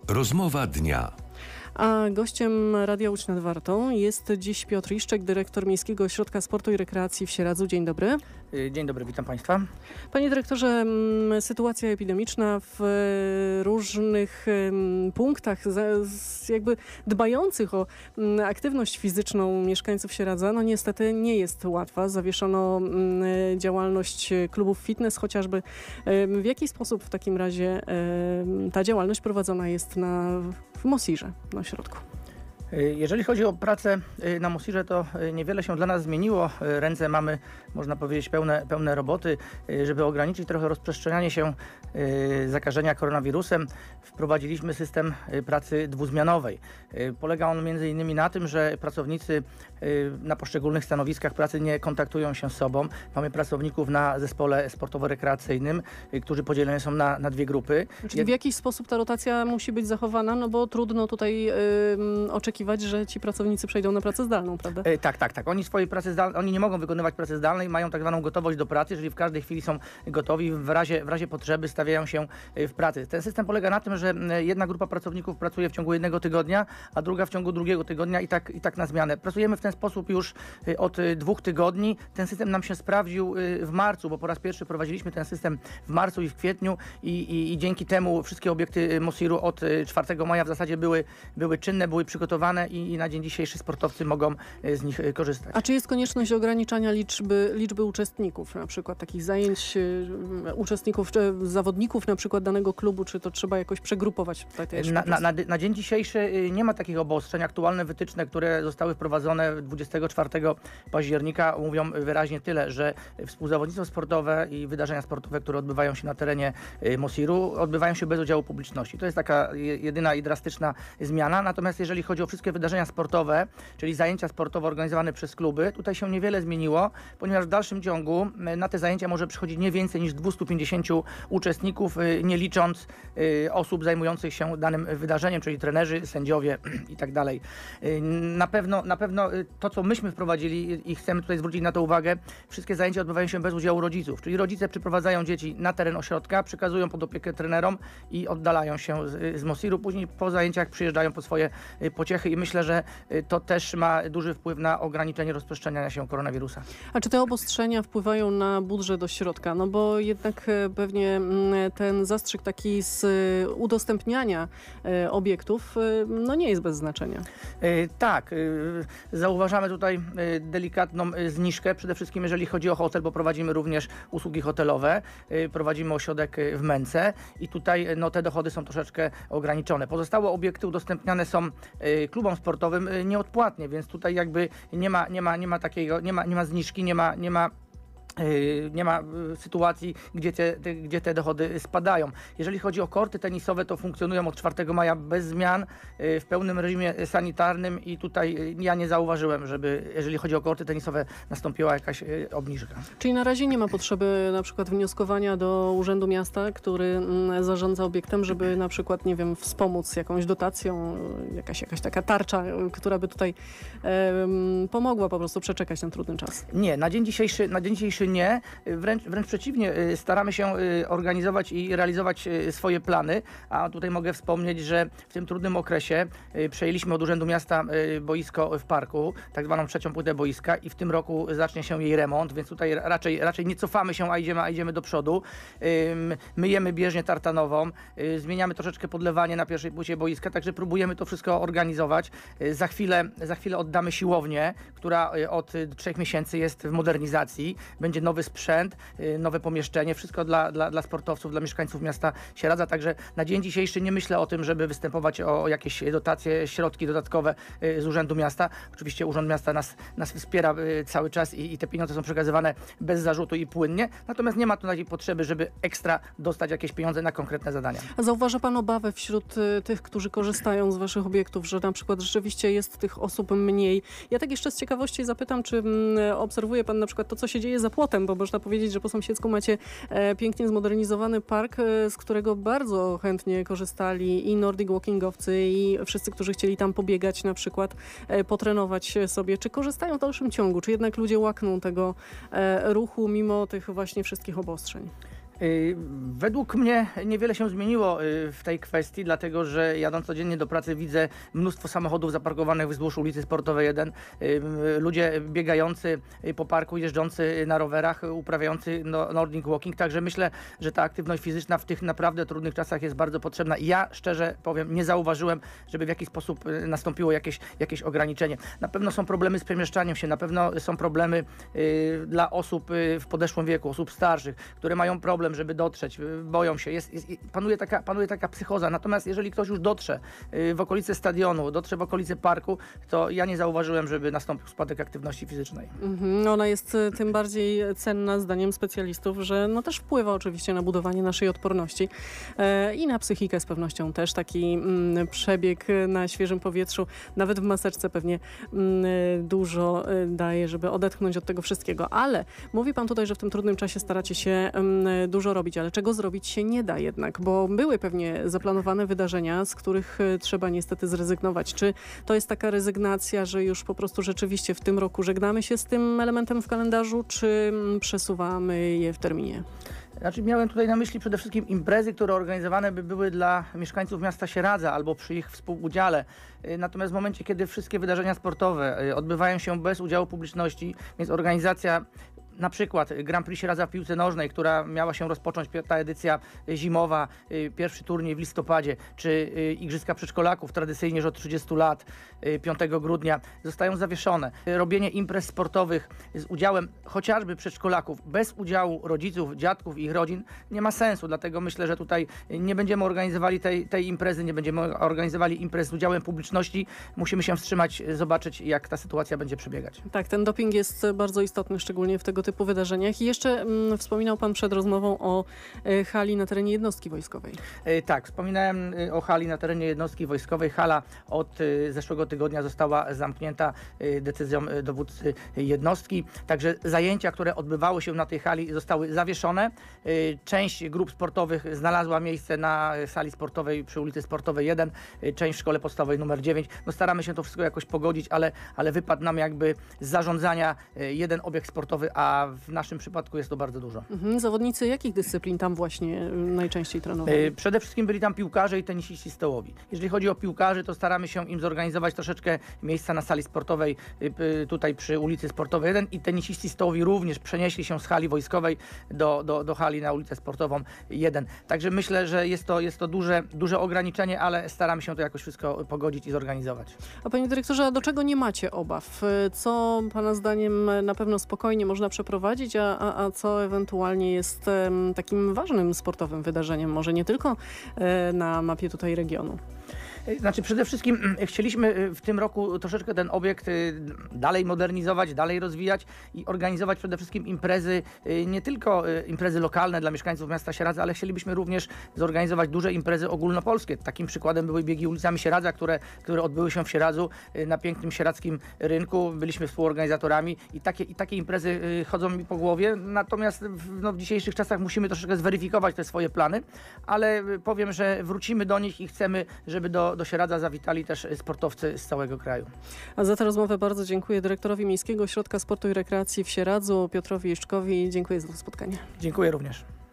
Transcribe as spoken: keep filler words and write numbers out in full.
Rozmowa dnia. A gościem Radia Łódź nad Wartą jest dziś Piotr Iszczek, dyrektor Miejskiego Ośrodka Sportu i Rekreacji w Sieradzu. Dzień dobry. Dzień dobry, witam Państwa. Panie dyrektorze, sytuacja epidemiczna w różnych punktach jakby dbających o aktywność fizyczną mieszkańców Sieradza, no niestety nie jest łatwa. Zawieszono działalność klubów fitness chociażby. W jaki sposób w takim razie ta działalność prowadzona jest na, w Mosirze, na ośrodku? Jeżeli chodzi o pracę na Mosirze, to niewiele się dla nas zmieniło. Ręce mamy, można powiedzieć, pełne, pełne roboty. Żeby ograniczyć trochę rozprzestrzenianie się zakażenia koronawirusem, wprowadziliśmy system pracy dwuzmianowej. Polega on między innymi na tym, że pracownicy na poszczególnych stanowiskach pracy nie kontaktują się z sobą. Mamy pracowników na zespole sportowo-rekreacyjnym, którzy podzieleni są na, na dwie grupy. Czyli w jakiś sposób ta rotacja musi być zachowana, no bo trudno tutaj yy, oczekiwać, że ci pracownicy przejdą na pracę zdalną, prawda? E, tak, tak, tak. Oni swojej pracy zdalnej, oni nie mogą wykonywać pracy zdalnej, mają tak zwaną gotowość do pracy, czyli w każdej chwili są gotowi, w razie, w razie potrzeby stawiają się w pracy. Ten system polega na tym, że jedna grupa pracowników pracuje w ciągu jednego tygodnia, a druga w ciągu drugiego tygodnia i tak, i tak na zmianę. Pracujemy w ten sposób już od dwóch tygodni. Ten system nam się sprawdził w marcu, bo po raz pierwszy prowadziliśmy ten system w marcu i w kwietniu i, i, i dzięki temu wszystkie obiekty Mosiru od czwartego maja w zasadzie były, były czynne, były przygotowane i, i na dzień dzisiejszy sportowcy mogą z nich korzystać. A czy jest konieczność ograniczania liczby, liczby uczestników, na przykład takich zajęć uczestników, czy zawodników na przykład danego klubu, czy to trzeba jakoś przegrupować? Tutaj na, na, na, na dzień dzisiejszy nie ma takich obostrzeń. Aktualne wytyczne, które zostały wprowadzone dwudziestego czwartego października mówią wyraźnie tyle, że współzawodnictwo sportowe i wydarzenia sportowe, które odbywają się na terenie Mosiru, odbywają się bez udziału publiczności. To jest taka jedyna i drastyczna zmiana. Natomiast jeżeli chodzi o wszystkie wydarzenia sportowe, czyli zajęcia sportowe organizowane przez kluby, tutaj się niewiele zmieniło, ponieważ w dalszym ciągu na te zajęcia może przychodzić nie więcej niż dwieście pięćdziesiąt uczestników, nie licząc osób zajmujących się danym wydarzeniem, czyli trenerzy, sędziowie i tak dalej. Na pewno, na pewno to, co myśmy wprowadzili i chcemy tutaj zwrócić na to uwagę, wszystkie zajęcia odbywają się bez udziału rodziców, czyli rodzice przyprowadzają dzieci na teren ośrodka, przekazują pod opiekę trenerom i oddalają się z, z Mosiru. Później po zajęciach przyjeżdżają po swoje pociechy i myślę, że to też ma duży wpływ na ograniczenie rozprzestrzeniania się koronawirusa. A czy te obostrzenia wpływają na budżet ośrodka? No bo jednak pewnie ten zastrzyk taki z udostępniania obiektów no nie jest bez znaczenia. Tak, zauważamy tutaj delikatną zniżkę, przede wszystkim jeżeli chodzi o hotel, bo prowadzimy również usługi hotelowe, prowadzimy ośrodek w Męce i tutaj no, te dochody są troszeczkę ograniczone. Pozostałe obiekty udostępniane są klubom sportowym nieodpłatnie, więc tutaj jakby nie ma, nie ma, nie ma takiego, nie ma, nie ma zniżki, nie ma, nie ma nie ma sytuacji, gdzie te, te, gdzie te dochody spadają. Jeżeli chodzi o korty tenisowe, to funkcjonują od czwartego maja bez zmian, w pełnym reżimie sanitarnym i tutaj ja nie zauważyłem, żeby jeżeli chodzi o korty tenisowe nastąpiła jakaś obniżka. Czyli na razie nie ma potrzeby na przykład wnioskowania do Urzędu Miasta, który zarządza obiektem, żeby na przykład, nie wiem, wspomóc jakąś dotacją, jakaś, jakaś taka tarcza, która by tutaj um, pomogła po prostu przeczekać ten trudny czas. Nie, na dzień dzisiejszy, na dzień dzisiejszy nie, wręcz, wręcz przeciwnie, staramy się organizować i realizować swoje plany, a tutaj mogę wspomnieć, że w tym trudnym okresie przejęliśmy od Urzędu Miasta boisko w parku, tak zwaną trzecią płytę boiska i w tym roku zacznie się jej remont, więc tutaj raczej, raczej nie cofamy się, a idziemy, a idziemy do przodu. Myjemy bieżnię tartanową, zmieniamy troszeczkę podlewanie na pierwszej płycie boiska, także próbujemy to wszystko organizować. Za chwilę, za chwilę oddamy siłownię, która od trzech miesięcy jest w modernizacji. Będzie nowy sprzęt, nowe pomieszczenie, wszystko dla, dla, dla sportowców, dla mieszkańców miasta Sieradza, także na dzień dzisiejszy nie myślę o tym, żeby występować o, o jakieś dotacje, środki dodatkowe z Urzędu Miasta. Oczywiście Urząd Miasta nas, nas wspiera cały czas i, i te pieniądze są przekazywane bez zarzutu i płynnie, natomiast nie ma tu takiej potrzeby, żeby ekstra dostać jakieś pieniądze na konkretne zadania. A zauważa Pan obawę wśród tych, którzy korzystają z Waszych obiektów, że na przykład rzeczywiście jest tych osób mniej? Ja tak jeszcze z ciekawości zapytam, czy obserwuje Pan na przykład to, co się dzieje za płotem, bo można powiedzieć, że po sąsiedzku macie e, pięknie zmodernizowany park, e, z którego bardzo chętnie korzystali i Nordic Walkingowcy, i wszyscy, którzy chcieli tam pobiegać na przykład, e, potrenować sobie. Czy korzystają w dalszym ciągu? Czy jednak ludzie łakną tego e, ruchu mimo tych właśnie wszystkich obostrzeń? Według mnie niewiele się zmieniło w tej kwestii, dlatego że jadąc codziennie do pracy widzę mnóstwo samochodów zaparkowanych wzdłuż ulicy Sportowej jeden, ludzie biegający po parku, jeżdżący na rowerach, uprawiający Nordic Walking, także myślę, że ta aktywność fizyczna w tych naprawdę trudnych czasach jest bardzo potrzebna. Ja szczerze powiem, nie zauważyłem, żeby w jakiś sposób nastąpiło jakieś, jakieś ograniczenie. Na pewno są problemy z przemieszczaniem się, na pewno są problemy dla osób w podeszłym wieku, osób starszych, które mają problem, żeby dotrzeć, boją się, jest, jest, panuje, taka, panuje taka psychoza. Natomiast jeżeli ktoś już dotrze w okolice stadionu, dotrze w okolice parku, to ja nie zauważyłem, żeby nastąpił spadek aktywności fizycznej. Mhm. Ona jest tym bardziej cenna, zdaniem specjalistów, że no też wpływa oczywiście na budowanie naszej odporności e, i na psychikę z pewnością też. Taki mm, przebieg na świeżym powietrzu, nawet w maseczce pewnie mm, dużo daje, żeby odetchnąć od tego wszystkiego. Ale mówi pan tutaj, że w tym trudnym czasie staracie się mm, dużo robić, ale czego zrobić się nie da jednak, bo były pewnie zaplanowane wydarzenia, z których trzeba niestety zrezygnować. Czy to jest taka rezygnacja, że już po prostu rzeczywiście w tym roku żegnamy się z tym elementem w kalendarzu, czy przesuwamy je w terminie? Znaczy miałem tutaj na myśli przede wszystkim imprezy, które organizowane by były dla mieszkańców miasta Sieradza albo przy ich współudziale. Natomiast w momencie, kiedy wszystkie wydarzenia sportowe odbywają się bez udziału publiczności, więc organizacja na przykład Grand Prix Sieradza w piłce nożnej, która miała się rozpocząć, ta edycja zimowa, pierwszy turniej w listopadzie, czy Igrzyska Przedszkolaków, tradycyjnie już od trzydziestu lat, piątego grudnia, zostają zawieszone. Robienie imprez sportowych z udziałem chociażby przedszkolaków, bez udziału rodziców, dziadków i ich rodzin nie ma sensu, dlatego myślę, że tutaj nie będziemy organizowali tej, tej imprezy, nie będziemy organizowali imprez z udziałem publiczności. Musimy się wstrzymać, zobaczyć, jak ta sytuacja będzie przebiegać. Tak, ten doping jest bardzo istotny, szczególnie w tego typu wydarzeniach. I jeszcze mm, wspominał pan przed rozmową o y, hali na terenie jednostki wojskowej. Y, tak, wspominałem y, o hali na terenie jednostki wojskowej. Hala od y, zeszłego tygodnia została zamknięta y, decyzją y, dowódcy y, jednostki. Także zajęcia, które odbywały się na tej hali, zostały zawieszone. Y, część grup sportowych znalazła miejsce na sali sportowej przy ulicy Sportowej jeden, y, część w szkole podstawowej numer dziewięć. No, staramy się to wszystko jakoś pogodzić, ale, ale wypadł nam jakby z zarządzania y, jeden obiekt sportowy, a w naszym przypadku jest to bardzo dużo. Mhm. Zawodnicy jakich dyscyplin tam właśnie najczęściej trenowali? Przede wszystkim byli tam piłkarze i tenisiści stołowi. Jeżeli chodzi o piłkarzy, to staramy się im zorganizować troszeczkę miejsca na sali sportowej tutaj przy ulicy Sportowej jeden i tenisiści stołowi również przenieśli się z hali wojskowej do, do, do hali na ulicę Sportową jeden. Także myślę, że jest to, jest to duże, duże ograniczenie, ale staramy się to jakoś wszystko pogodzić i zorganizować. A panie dyrektorze, a do czego nie macie obaw? Co pana zdaniem na pewno spokojnie można przeprowadzić, a, a, a co ewentualnie jest um, takim ważnym sportowym wydarzeniem, może nie tylko e, na mapie tutaj regionu? Znaczy przede wszystkim chcieliśmy w tym roku troszeczkę ten obiekt dalej modernizować, dalej rozwijać i organizować przede wszystkim imprezy, nie tylko imprezy lokalne dla mieszkańców miasta Sieradza, ale chcielibyśmy również zorganizować duże imprezy ogólnopolskie. Takim przykładem były biegi ulicami Sieradza, które, które odbyły się w Sieradzu na pięknym sieradzkim rynku. Byliśmy współorganizatorami i takie, i takie imprezy chodzą mi po głowie. Natomiast w, no, w dzisiejszych czasach musimy troszeczkę zweryfikować te swoje plany, ale powiem, że wrócimy do nich i chcemy, żeby do do Sieradza zawitali też sportowcy z całego kraju. A za tę rozmowę bardzo dziękuję dyrektorowi Miejskiego Ośrodka Sportu i Rekreacji w Sieradzu, Piotrowi Iszczkowi. Dziękuję za to spotkanie. Dziękuję również.